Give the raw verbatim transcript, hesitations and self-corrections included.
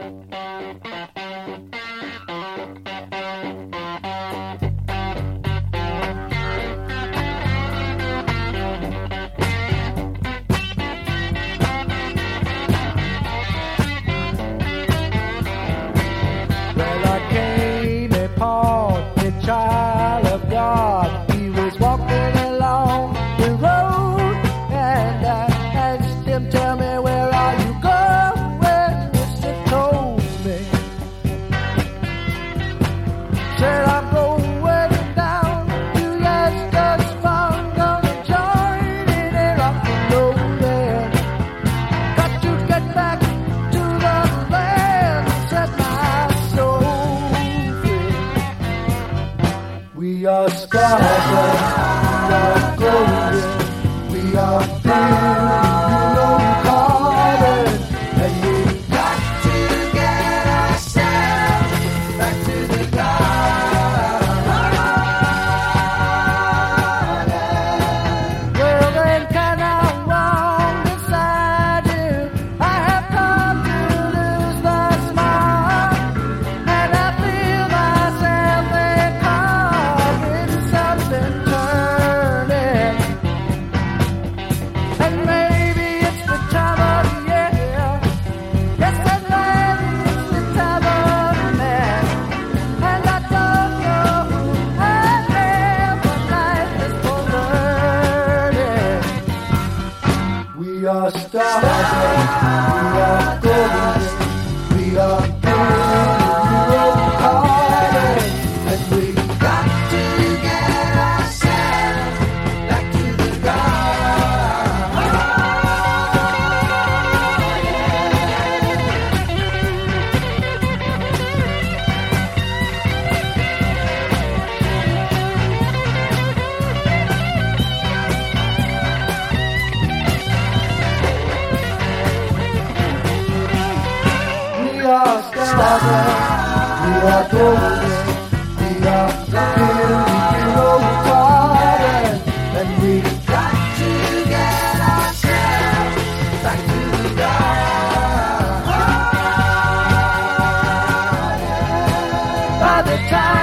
Child of God, he was walking along the road, and I asked him, tell me, where are you going? Mister told me, said I'm going down to Leicester's farm, gonna join in a rock and rollin'. Got to get back to the land, set my soul. We are stars, we are golden, we are blue, calling, and we got to get ourselves back to the garden. Well then, can I walk beside you? I have come to lose the smile, and I feel myself there caught something turning, and maybe it's the time of year. Yes, and maybe it's the time of man, and I don't know who I am, but life is for learning. We are stars, we are golden, we are blue, calling, and we got to get ourselves back to the garden. We are stars, we are golden, we are beautiful garden, and we got to get ourselves back to the garden. By the time